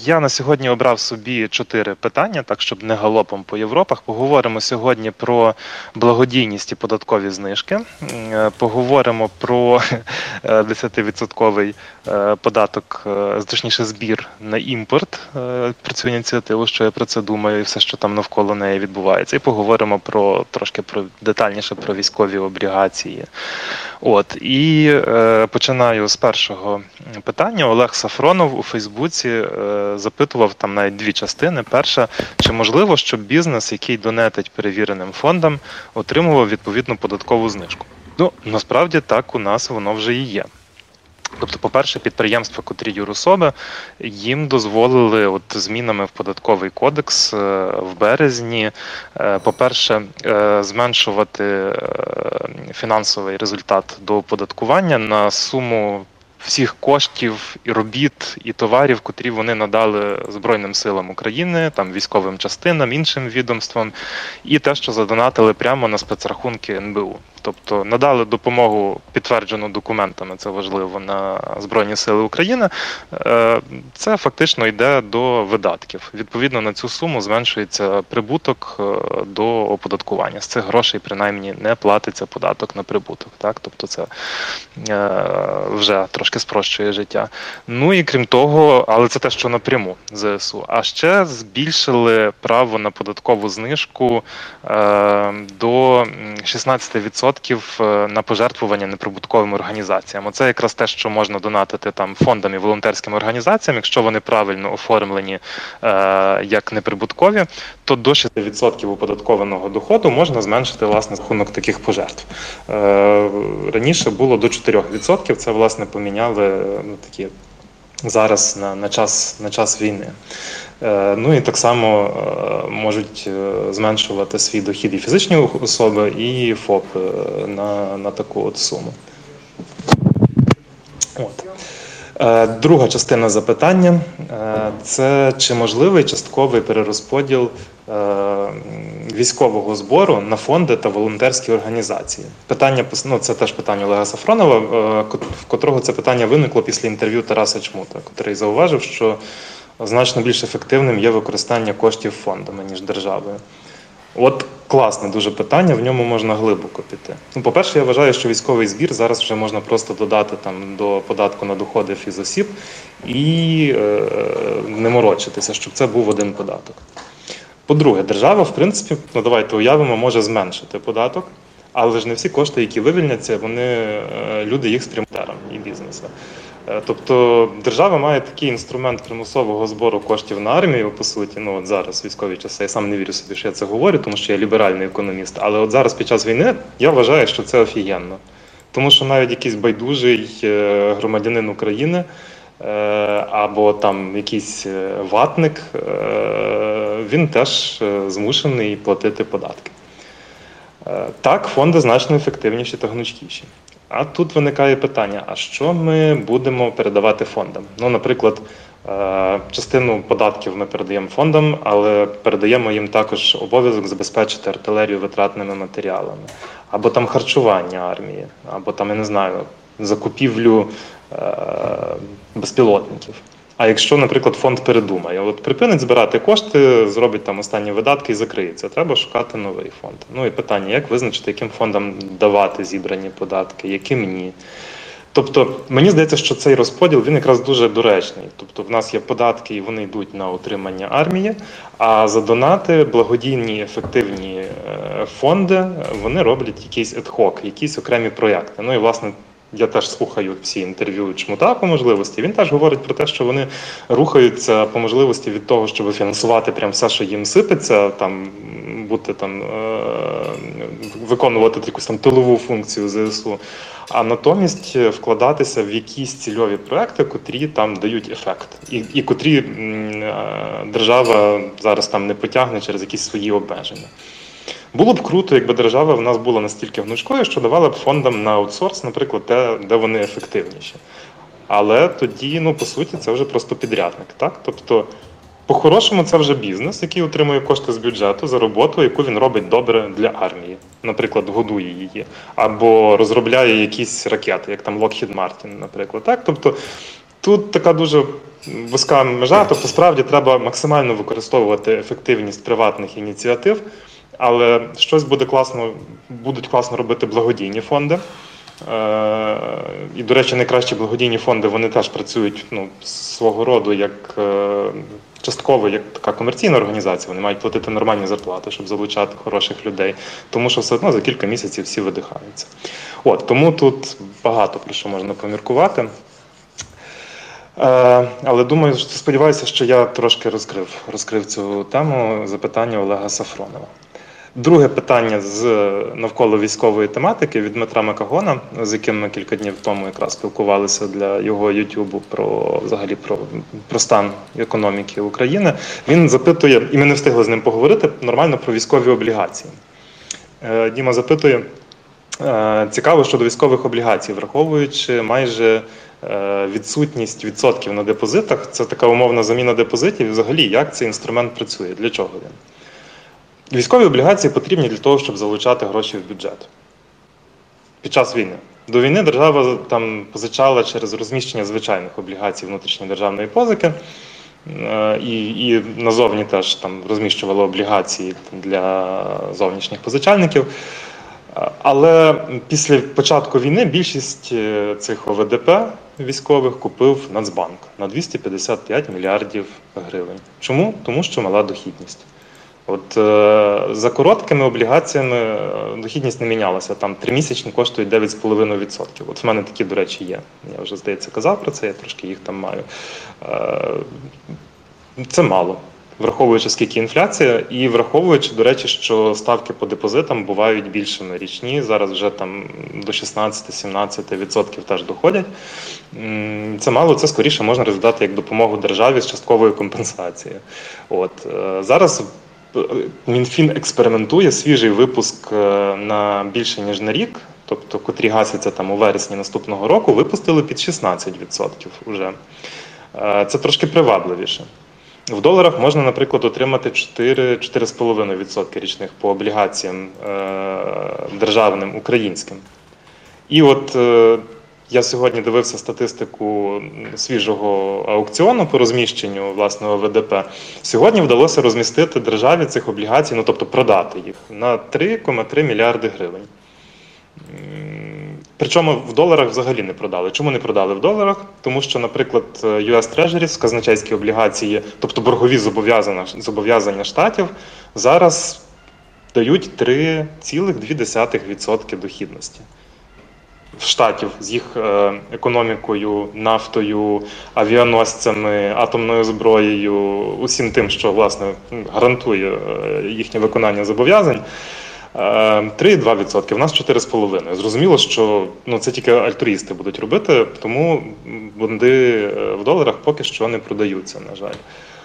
Я на сьогодні обрав собі 4 питання, так щоб не галопом по Європах. Поговоримо сьогодні про благодійність і податкові знижки. Поговоримо про 10% податок, точніше збір на імпорт, про цю ініціативу, що я про це думаю, і все, що там навколо неї відбувається. І поговоримо трошки детальніше про військові облігації. І починаю з першого питання. Олег Сафронов у Фейсбуці запитував там навіть 2 частини. Перша, чи можливо, щоб бізнес, який донетить перевіреним фондам, отримував відповідну податкову знижку? Насправді так у нас воно вже і є. Тобто, по-перше, підприємства, котрі юрособи, їм дозволили змінами в податковий кодекс в березні, по-перше, зменшувати фінансовий результат до оподаткування на суму всіх коштів і робіт, і товарів, котрі вони надали Збройним силам України, там військовим частинам, іншим відомствам, і те, що задонатили прямо на спецрахунки НБУ. Тобто надали допомогу, підтверджену документами, це важливо, на Збройні сили України, це фактично йде до видатків. Відповідно, на цю суму зменшується прибуток до оподаткування. З цих грошей, принаймні, не платиться податок на прибуток. Так? Тобто це вже трошки спрощує життя. І крім того, але це те, що напряму ЗСУ. А ще збільшили право на податкову знижку до 16% на пожертвування неприбутковим організаціям. Оце якраз те, що можна донатити там фондам і волонтерським організаціям, якщо вони правильно оформлені як неприбуткові, то до 6% оподаткованого доходу можна зменшити, власне, рахунок таких пожертв. Раніше було до 4%, це, власне, поміняли такі зараз на час війни. І так само можуть зменшувати свій дохід і фізичні особи, і ФОП на таку суму. Друга частина запитання – це чи можливий частковий перерозподіл військового збору на фонди та волонтерські організації. Питання, це теж питання Олега Сафронова, в котрого це питання виникло після інтерв'ю Тараса Чмута, котрий зауважив, що значно більш ефективним є використання коштів фондами, ніж державою. Класне дуже питання, в ньому можна глибоко піти. По-перше, я вважаю, що військовий збір зараз вже можна просто додати до податку на доходи фізосіб і не морочитися, щоб це був один податок. По-друге, держава, в принципі, давайте уявимо, може зменшити податок, але ж не всі кошти, які вивільняться, люди їх спрямують і бізнесу. Тобто держава має такий інструмент примусового збору коштів на армію, по суті, зараз військові часи, я сам не вірю собі, що я це говорю, тому що я ліберальний економіст, але зараз під час війни я вважаю, що це офігенно. Тому що навіть якийсь байдужий громадянин України або там якийсь ватник, він теж змушений платити податки. Так, фонди значно ефективніші та гнучкіші. А тут виникає питання, а що ми будемо передавати фондам? Наприклад, частину податків ми передаємо фондам, але передаємо їм також обов'язок забезпечити артилерію витратними матеріалами. Або там харчування армії, або там, я не знаю, закупівлю безпілотників. А якщо, наприклад, фонд передумає, припинить збирати кошти, зробить там останні видатки і закриється, треба шукати новий фонд. І питання, як визначити, яким фондам давати зібрані податки, яким ні. Тобто, мені здається, що цей розподіл, він якраз дуже доречний. Тобто, в нас є податки, і вони йдуть на утримання армії, а за донати благодійні, ефективні фонди, вони роблять якийсь ad-hoc, якісь окремі проєкти. І, власне, я теж слухаю всі інтерв'ю Чмута по можливості. Він теж говорить про те, що вони рухаються по можливості від того, щоб фінансувати прям все, що їм сипеться, виконувати якусь тилову функцію ЗСУ, а натомість вкладатися в якісь цільові проекти, котрі там дають ефект, і котрі держава зараз там не потягне через якісь свої обмеження. Було б круто, якби держава в нас була настільки гнучкою, що давала б фондам на аутсорс, наприклад, де вони ефективніші. Але тоді, по суті, це вже просто підрядник. Так? Тобто, по-хорошому, це вже бізнес, який отримує кошти з бюджету за роботу, яку він робить добре для армії. Наприклад, годує її. Або розробляє якісь ракети, як там Lockheed Martin, наприклад. Так? Тобто, Тут така дуже вузька межа, тобто справді треба максимально використовувати ефективність приватних ініціатив, але щось будуть класно робити благодійні фонди. І, до речі, найкращі благодійні фонди, вони теж працюють свого роду як частково як така комерційна організація, вони мають платити нормальні зарплати, щоб залучати хороших людей, тому що все одно за кілька місяців всі видихаються. Тому тут багато про що можна поміркувати. Але думаю, сподіваюся, що я трошки розкрив цю тему запитання Олега Сафронова. Друге питання навколо військової тематики від Дмитра Макагона, з яким ми кілька днів тому якраз спілкувалися для його ютубу про стан економіки України. Він запитує, і ми не встигли з ним поговорити, нормально про військові облігації. Діма запитує, цікаво щодо військових облігацій, враховуючи майже відсутність відсотків на депозитах, це така умовна заміна депозитів, і взагалі як цей інструмент працює, для чого він? Військові облігації потрібні для того, щоб залучати гроші в бюджет під час війни. До війни держава там позичала через розміщення звичайних облігацій внутрішньої державної позики і назовні теж там розміщувала облігації для зовнішніх позичальників. Але після початку війни більшість цих ОВДП військових купив Нацбанк на 255 мільярдів гривень. Чому? Тому що мала дохідність. За короткими облігаціями дохідність не мінялася. Там 3-місячні коштують 9,5%. В мене такі, до речі, є. Я вже, здається, казав про це, я трошки їх там маю. Це мало, враховуючи, скільки інфляція, і враховуючи, до речі, що ставки по депозитам бувають більшими річні, зараз вже там до 16-17% теж доходять. Це мало, це скоріше можна розглядати як допомогу державі з частковою компенсацією. Зараз Мінфін експериментує, свіжий випуск на більше ніж на рік, тобто котрі гасяться там у вересні наступного року, випустили під 16% уже. Це трошки привабливіше. В доларах можна, наприклад, отримати 4-4,5% річних по облігаціям державним, українським. І я сьогодні дивився статистику свіжого аукціону по розміщенню власного ВДП. Сьогодні вдалося розмістити державі цих облігацій, тобто продати їх, на 3,3 мільярди гривень. Причому в доларах взагалі не продали. Чому не продали в доларах? Тому що, наприклад, US Treasuries, казначейські облігації, тобто боргові зобов'язання штатів, зараз дають 3,2% дохідності. В штатів з їх економікою, нафтою, авіаносцями, атомною зброєю, усім тим, що, власне, гарантує їхнє виконання зобов'язань, 3,2%, в нас 4,5%. Зрозуміло, що це тільки альтруїсти будуть робити, тому бонди в доларах поки що не продаються, на жаль.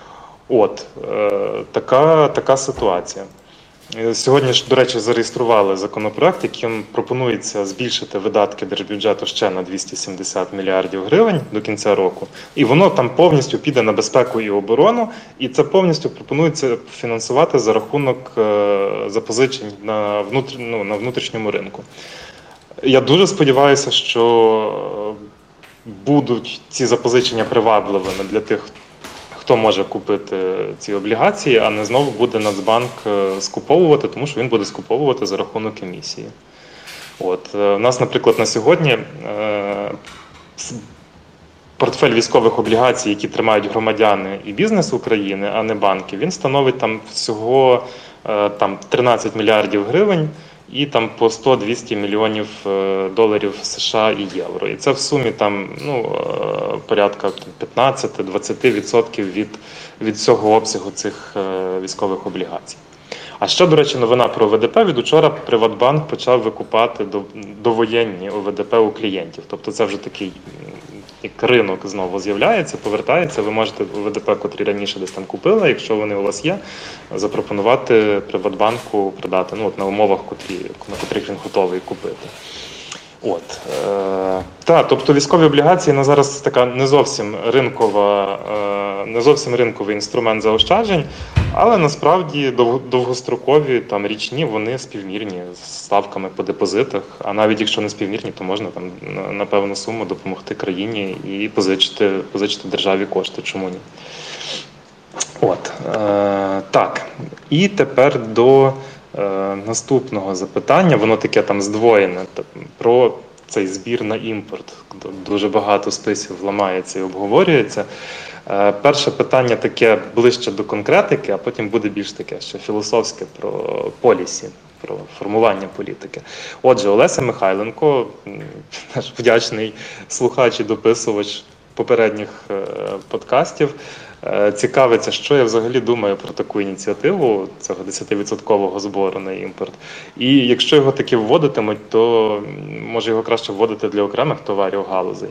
Така ситуація. Сьогодні ж, до речі, зареєстрували законопроект, яким пропонується збільшити видатки держбюджету ще на 270 мільярдів гривень до кінця року. І воно там повністю піде на безпеку і оборону, і це повністю пропонується фінансувати за рахунок запозичень на внутрішньому ринку. Я дуже сподіваюся, що будуть ці запозичення привабливими для тих, хто може купити ці облігації, а не знову буде Нацбанк скуповувати, тому що він буде скуповувати за рахунок емісії. У нас, наприклад, на сьогодні портфель військових облігацій, які тримають громадяни і бізнес України, а не банки, він становить там всього 13 мільярдів гривень і там по 100-200 мільйонів доларів США і євро. І це в сумі порядка 15-20% від всього обсягу цих військових облігацій. А ще, до речі, новина про ОВДП. Від учора Приватбанк почав викупати довоєнні ОВДП у клієнтів. Тобто це вже такий як ринок знову з'являється, повертається. Ви можете ОВДП, котрі раніше десь там купили, якщо вони у вас є, запропонувати Приватбанку продати на умовах, на котрих він готовий купити. Тобто військові облігації на зараз така не зовсім ринкова не зовсім ринковий інструмент заощаджень, але насправді довгострокові, там річні, вони співмірні з ставками по депозитах, а навіть якщо не співмірні, то можна там на певну суму допомогти країні і позичити державі кошти, чому ні. Так, і тепер до наступного запитання, воно таке там здвоєне, про цей збір на імпорт. Дуже багато списів ламається і обговорюється. Перше питання таке ближче до конкретики, а потім буде більш таке ще філософське про полісі, про формування політики. Отже, Олеся Михайленко, наш вдячний слухач і дописувач попередніх подкастів, цікавиться, що я взагалі думаю про таку ініціативу, цього 10% збору на імпорт. І якщо його таки вводитимуть, то може його краще вводити для окремих товарів галузей.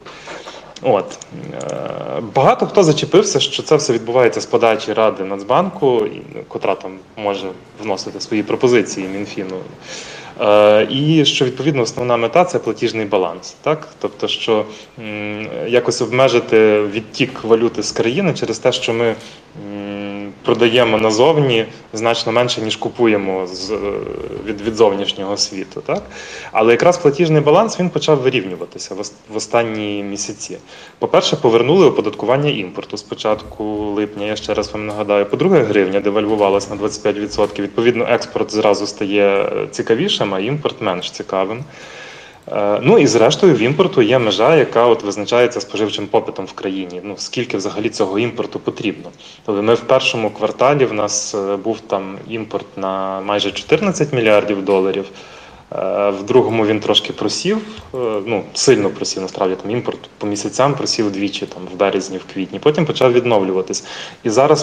Багато хто зачепився, що це все відбувається з подачі Ради Нацбанку, котра там може вносити свої пропозиції Мінфіну. І що, відповідно, основна мета – це платіжний баланс. Так? Тобто, що якось обмежити відтік валюти з країни через те, що ми продаємо назовні значно менше, ніж купуємо від зовнішнього світу. Так? Але якраз платіжний баланс, він почав вирівнюватися в останні місяці. По-перше, повернули оподаткування імпорту з початку липня, я ще раз вам нагадаю. По-друге, гривня девальвувалась на 25%. Відповідно, експорт зразу стає цікавішим, а імпорт менш цікавим. Ну і зрештою в імпорту є межа, яка визначається споживчим попитом в країні. Ну, скільки взагалі цього імпорту потрібно. Тобто ми в першому кварталі, в нас був там імпорт на майже 14 мільярдів доларів, в другому він трошки просів, ну сильно просів, насправді там імпорт по місяцям просів двічі, там в березні, в квітні, потім почав відновлюватись. І зараз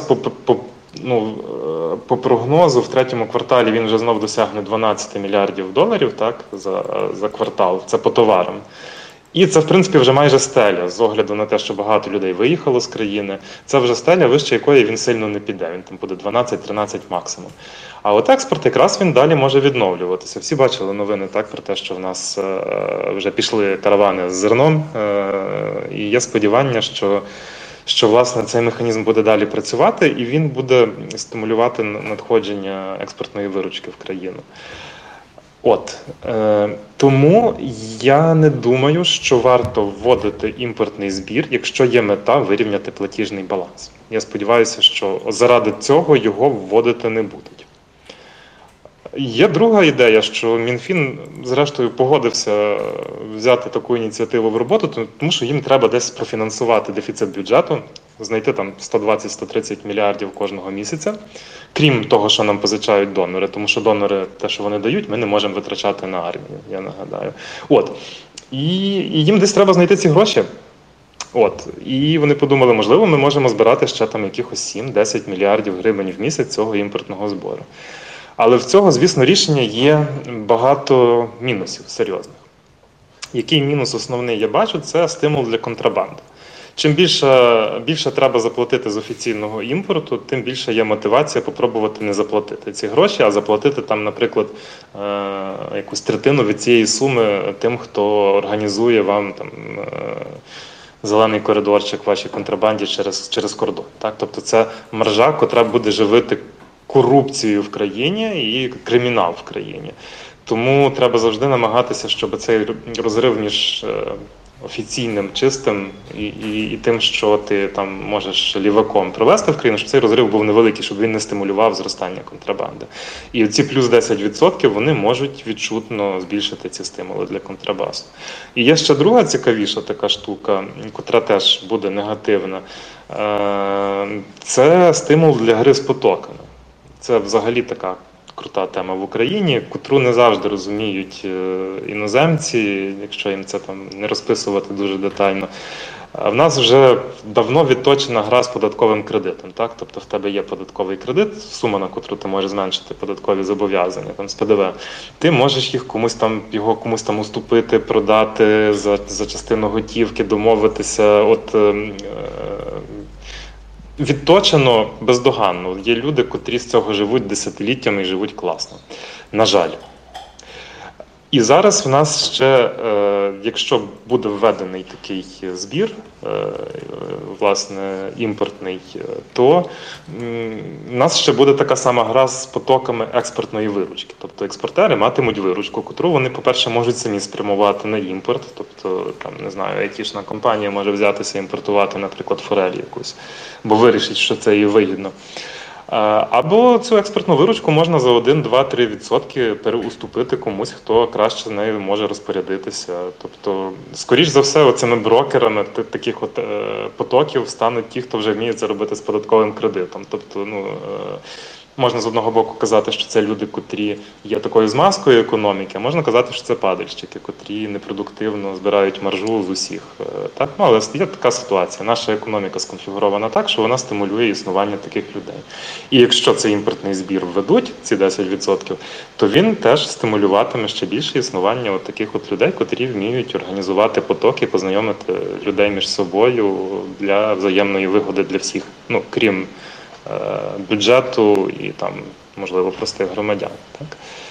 по прогнозу в третьому кварталі він вже знов досягне 12 мільярдів доларів, так, за квартал, це по товарам. І це, в принципі, вже майже стеля, з огляду на те, що багато людей виїхало з країни. Це вже стеля, вище якої він сильно не піде, він там буде 12-13 максимум. А от експорт якраз він далі може відновлюватися. Всі бачили новини так про те, що в нас вже пішли каравани з зерном, і є сподівання, що власне цей механізм буде далі працювати, і він буде стимулювати надходження експортної виручки в країну. Тому я не думаю, що варто вводити імпортний збір, якщо є мета вирівняти платіжний баланс. Я сподіваюся, що заради цього його вводити не будуть. Є друга ідея, що Мінфін, зрештою, погодився взяти таку ініціативу в роботу, тому що їм треба десь профінансувати дефіцит бюджету, знайти там 120-130 мільярдів кожного місяця, крім того, що нам позичають донори, тому що донори, те, що вони дають, ми не можемо витрачати на армію, я нагадаю. І їм десь треба знайти ці гроші. І вони подумали, можливо, ми можемо збирати ще там якихось 7-10 мільярдів гривень в місяць цього імпортного збору. Але в цього, звісно, рішення є багато мінусів серйозних. Який мінус основний я бачу, це стимул для контрабанди. Чим більше треба заплатити з офіційного імпорту, тим більше є мотивація попробувати не заплатити ці гроші, а заплатити там, наприклад, якусь третину від цієї суми тим, хто організує вам там зелений коридорчик в вашій контрабанді через кордон. Так? Тобто це маржа, котра буде живити корупцію в країні і кримінал в країні. Тому треба завжди намагатися, щоб цей розрив між офіційним, чистим і тим, що ти там можеш ліваком провести в країну, щоб цей розрив був невеликий, щоб він не стимулював зростання контрабанди. І ці плюс 10% вони можуть відчутно збільшити ці стимули для контрабасу. І є ще друга цікавіша така штука, котра теж буде негативна. Це стимул для гри з потоками. Це взагалі така крута тема в Україні, котру не завжди розуміють іноземці, якщо їм це там не розписувати дуже детально. В нас вже давно відточена гра з податковим кредитом. Так? Тобто в тебе є податковий кредит, сума, на котру ти можеш зменшити податкові зобов'язання там, з ПДВ. Ти можеш його комусь там уступити, продати за частину готівки, домовитися. Відточено бездоганно. Є люди, котрі з цього живуть десятиліттями і живуть класно. На жаль. І зараз в нас ще, якщо буде введений такий збір, власне, імпортний, то в нас ще буде така сама гра з потоками експортної виручки. Тобто експортери матимуть виручку, котру вони, по-перше, можуть самі спрямувати на імпорт. Тобто, там, не знаю, айтішна компанія може взятися імпортувати, наприклад, форель якусь, бо вирішить, що це їй вигідно. Або цю експортну виручку можна за 1, 2, 3% переуступити комусь, хто краще нею може розпорядитися. Тобто, скоріш за все, оцими брокерами таких от потоків стануть ті, хто вже вміє це робити з податковим кредитом. Тобто, можна з одного боку казати, що це люди, котрі є такою змазкою економіки, а можна казати, що це падальщики, котрі непродуктивно збирають маржу з усіх. Так? Але є така ситуація. Наша економіка сконфігурована так, що вона стимулює існування таких людей. І якщо цей імпортний збір введуть, ці 10%, то він теж стимулюватиме ще більше існування от таких от людей, котрі вміють організувати потоки, познайомити людей між собою для взаємної вигоди для всіх, крім бюджету і там, можливо, простих громадян. Так?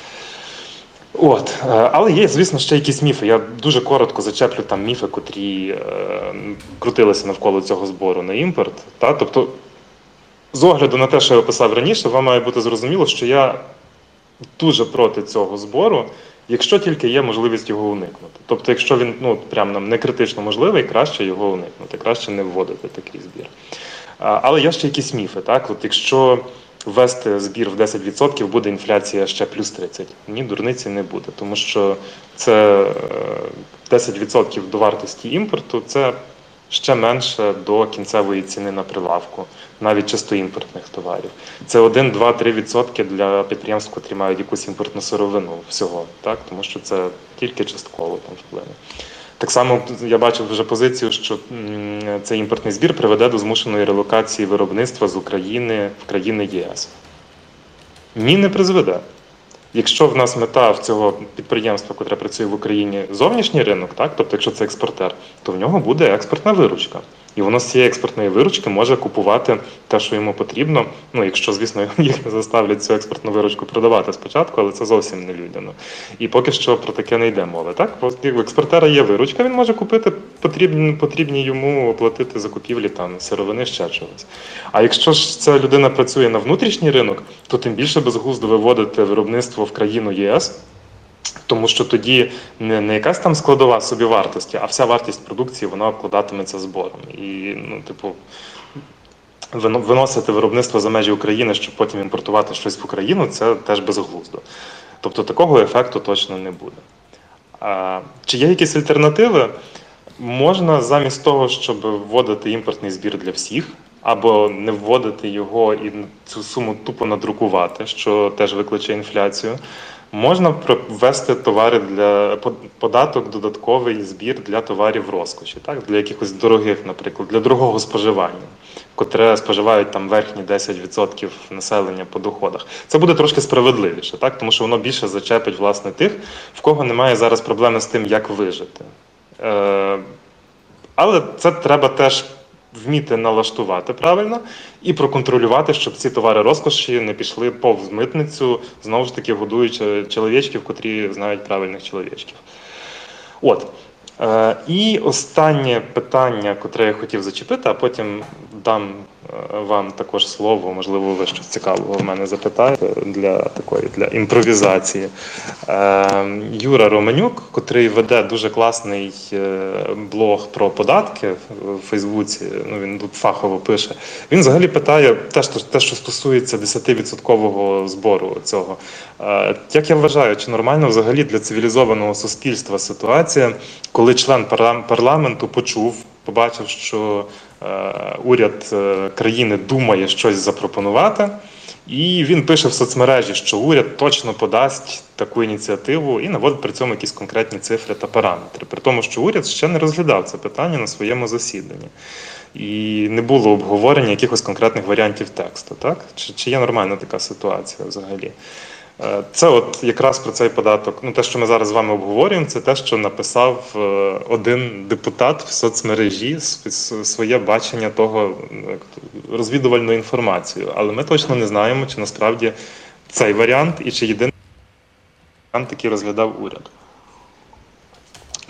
Але є, звісно, ще якісь міфи. Я дуже коротко зачеплю там міфи, котрі крутилися навколо цього збору на імпорт. Тобто, з огляду на те, що я описав раніше, вам має бути зрозуміло, що я дуже проти цього збору, якщо тільки є можливість його уникнути. Тобто, якщо він прям нам не критично можливий, краще його уникнути, краще не вводити такий збір. Але є ще якісь міфи. Так? От якщо ввести збір в 10%, буде інфляція ще плюс 30. Ні, дурниці не буде, тому що це 10% до вартості імпорту, це ще менше до кінцевої ціни на прилавку, навіть чисто імпортних товарів. Це 1, 2, 3% для підприємств, котрі мають якусь імпортну сировину всього, так? Тому що це тільки частково там вплине. Так само я бачив вже позицію, що цей імпортний збір приведе до змушеної релокації виробництва з України в країни ЄС. Ні, не призведе. Якщо в нас мета в цього підприємства, яке працює в Україні, зовнішній ринок, так? Тобто якщо це експортер, то в нього буде експортна виручка. І воно з цієї експортної виручки може купувати те, що йому потрібно. Якщо, звісно, їх не заставлять цю експортну виручку продавати спочатку, але це зовсім не людяно. І поки що про таке не йде мова. Так? У експортера є виручка, він може купити потрібні йому оплатити закупівлі там, сировини, ще чогось. А якщо ж ця людина працює на внутрішній ринок, то тим більше безглуздо виводити виробництво в країну ЄС, тому що тоді не якась там складова собівартості, а вся вартість продукції, вона обкладатиметься збором. І, виносити виробництво за межі України, щоб потім імпортувати щось в Україну, це теж безглуздо. Тобто такого ефекту точно не буде. Чи є якісь альтернативи? Можна замість того, щоб вводити імпортний збір для всіх, або не вводити його і цю суму тупо надрукувати, що теж викличе інфляцію, можна ввести товари податок, додатковий збір для товарів розкоші, так? Для якихось дорогих, наприклад, для дорогого споживання, котре споживають там верхні 10% населення по доходах. Це буде трошки справедливіше, так? Тому що воно більше зачепить, власне, тих, в кого немає зараз проблеми з тим, як вижити. Але це треба теж вміти налаштувати правильно і проконтролювати, щоб ці товари розкоші не пішли повз митницю, знову ж таки годуючи чоловічків, котрі знають правильних чоловічків. І останнє питання, котре я хотів зачепити, а потім дам вам також слово, можливо, ви щось цікавого в мене запитаєте для імпровізації. Юра Романюк, котрий веде дуже класний блог про податки в Фейсбуці, він тут фахово пише, він взагалі питає те, що стосується 10% збору цього. Як я вважаю, чи нормально взагалі для цивілізованого суспільства ситуація, коли член парламенту побачив, що уряд країни думає щось запропонувати, і він пише в соцмережі, що уряд точно подасть таку ініціативу і наводить при цьому якісь конкретні цифри та параметри. При тому, що уряд ще не розглядав це питання на своєму засіданні. І не було обговорення якихось конкретних варіантів тексту. Так? Чи є нормальна така ситуація взагалі? Це от якраз про цей податок, те, що ми зараз з вами обговорюємо, це те, що написав один депутат в соцмережі, своє бачення того, розвідувальну інформацію. Але ми точно не знаємо, чи насправді цей варіант і чи єдиний варіант, який розглядав уряд.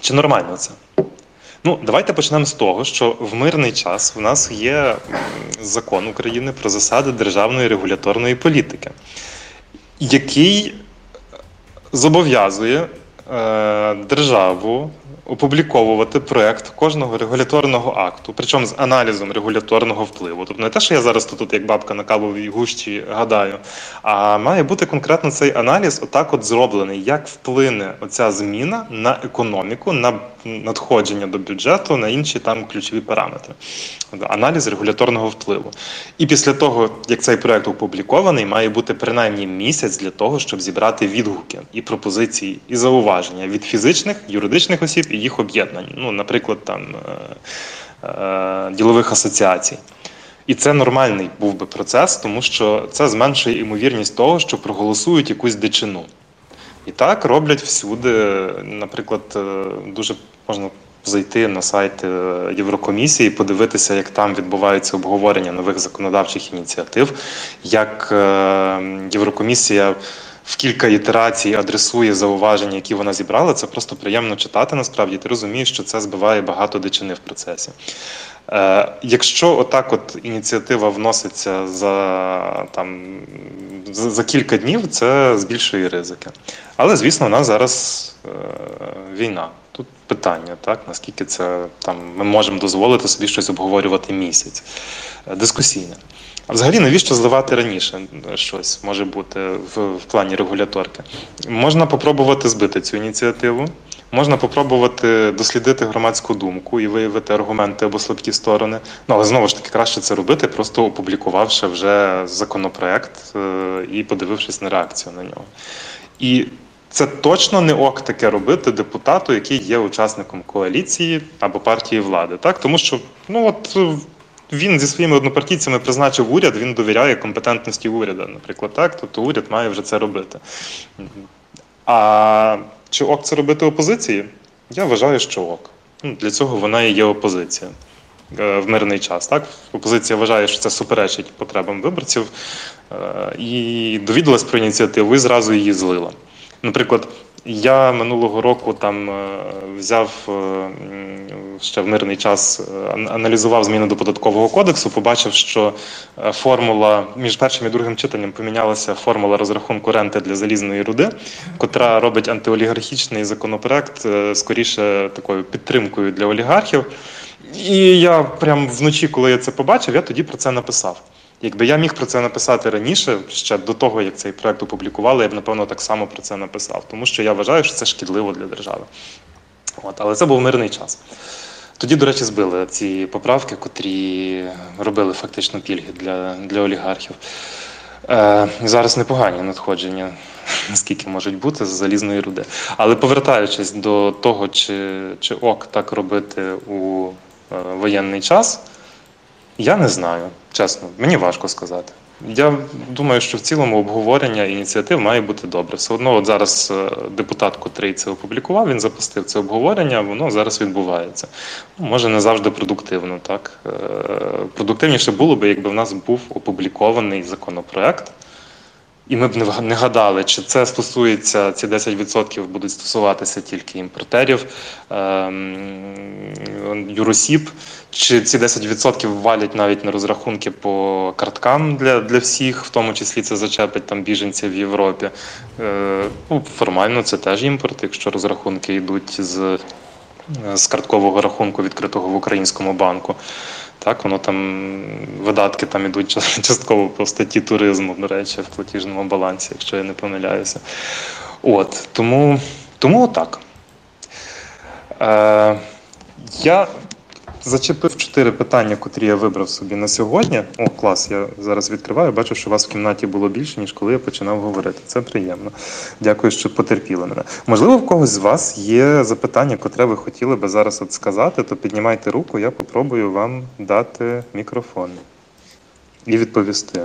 Чи нормально це? Ну, давайте почнемо з того, що в мирний час в нас є закон України про засади державної регуляторної політики, який зобов'язує державу опубліковувати проект кожного регуляторного акту, причому з аналізом регуляторного впливу. Тобто не те, що я зараз тут як бабка на кавовій гущі гадаю, а має бути конкретно цей аналіз отак от зроблений, як вплине оця зміна на економіку, на надходження до бюджету, на інші там ключові параметри. Аналіз регуляторного впливу. І після того, як цей проект опублікований, має бути принаймні місяць для того, щоб зібрати відгуки і пропозиції, і зауваження від фізичних, юридичних осіб і їх об'єднань. Ну, наприклад, там ділових асоціацій. І це нормальний був би процес, тому що це зменшує ймовірність того, що проголосують якусь дичину. І так роблять всюди. Наприклад, дуже можна зайти на сайт Єврокомісії, подивитися, як там відбувається обговорення нових законодавчих ініціатив, як Єврокомісія в кілька ітерацій адресує зауваження, які вона зібрала. Це просто приємно читати, насправді. Ти розумієш, що це збиває багато дичини в процесі. Якщо отак от ініціатива вноситься за кілька днів, це збільшує ризики. Але, звісно, у нас зараз війна. Тут питання, так, наскільки це ми можемо дозволити собі щось обговорювати місяць. Дискусійне. А взагалі, навіщо зливати раніше щось може бути в плані регуляторки? Можна попробувати збити цю ініціативу, можна попробувати дослідити громадську думку і виявити аргументи або слабкі сторони. Ну, але знову ж таки, краще це робити, просто опублікувавши вже законопроект і подивившись на реакцію на нього. І це точно не ок таке робити депутату, який є учасником коаліції або партії влади. Так? Тому що, він зі своїми однопартійцями призначив уряд, він довіряє компетентності уряду, наприклад, так? Тобто уряд має вже це робити. А чи ок це робити опозиції? Я вважаю, що ок. Для цього вона і є опозиція в мирний час. Так? Опозиція вважає, що це суперечить потребам виборців, і довідалась про ініціативу і зразу її злила. Наприклад, я минулого року взяв ще в мирний час, аналізував зміни до Податкового кодексу, побачив, що формула, між першим і другим читанням помінялася формула розрахунку ренти для залізної руди, котра робить антиолігархічний законопроект скоріше такою підтримкою для олігархів. І я прям вночі, коли я це побачив, я тоді про це написав. Якби я міг про це написати раніше, ще до того, як цей проект опублікували, я б, напевно, так само про це написав. Тому що я вважаю, що це шкідливо для держави. Але це був мирний час. Тоді, до речі, збили ці поправки, котрі робили фактично пільги для олігархів. Зараз непогані надходження, наскільки можуть бути, з залізної руди. Але повертаючись до того, чи ок так робити у воєнний час, я не знаю, чесно, мені важко сказати. Я думаю, що в цілому обговорення ініціатив має бути добре. Все одно от зараз депутат, котрий це опублікував, він запустив це обговорення, воно зараз відбувається. Може, не завжди продуктивно, так? Продуктивніше було б, якби в нас був опублікований законопроект, і ми б не гадали, чи це стосується, ці 10% будуть стосуватися тільки імпортерів, юросіб, чи ці 10% валять навіть на розрахунки по карткам для всіх, в тому числі це зачепить біженців в Європі. Формально це теж імпорт, якщо розрахунки йдуть з карткового рахунку, відкритого в українському банку. Так, воно видатки йдуть частково по статті туризму, до речі, в платіжному балансі, якщо я не помиляюся. Тому так. Я зачепив 4 питання, котрі я вибрав собі на сьогодні. О, клас, я зараз відкриваю, бачу, що вас в кімнаті було більше, ніж коли я починав говорити. Це приємно. Дякую, що потерпіли мене. Можливо, в когось з вас є запитання, котре ви хотіли би зараз сказати, то піднімайте руку, я попробую вам дати мікрофон і відповісти.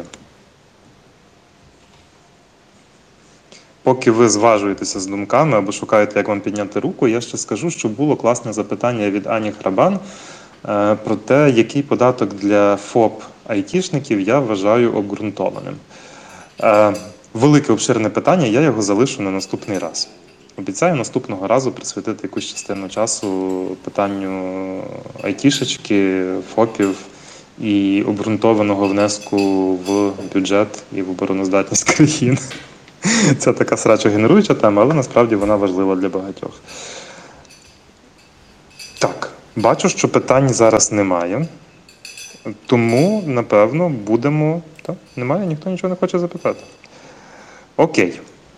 Поки ви зважуєтеся з думками або шукаєте, як вам підняти руку, я ще скажу, що було класне запитання від Ані Храбан про те, який податок для ФОП-айтішників я вважаю обґрунтованим. Велике обширне питання, я його залишу на наступний раз. Обіцяю наступного разу присвятити якусь частину часу питанню айтішечки, ФОПів і обґрунтованого внеску в бюджет і в обороноздатність країни. Це така срачогенеруюча тема, але насправді вона важлива для багатьох. Так, бачу, що питань зараз немає. Тому, напевно, будемо... Так, немає? Ніхто нічого не хоче запитати? Окей.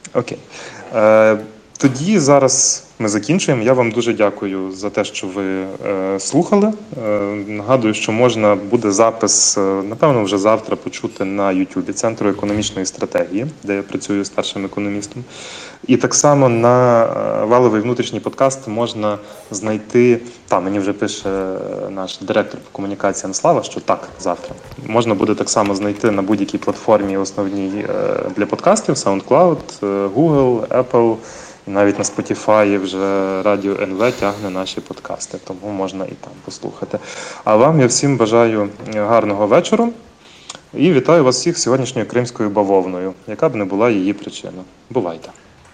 Тоді зараз ми закінчуємо. Я вам дуже дякую за те, що ви слухали. Нагадую, що можна буде запис, напевно, вже завтра почути на YouTube Центру економічної стратегії, де я працюю старшим економістом. І так само на валовий внутрішній подкаст можна знайти, мені вже пише наш директор по комунікаціям Слава, що так, завтра. Можна буде так само знайти на будь-якій платформі основній для подкастів, SoundCloud, Google, Apple, і навіть на Spotify вже Радіо НВ тягне наші подкасти, тому можна і там послухати. А вам я всім бажаю гарного вечора і вітаю вас всіх з сьогоднішньою кримською бавовною, яка б не була її причина. Бувайте!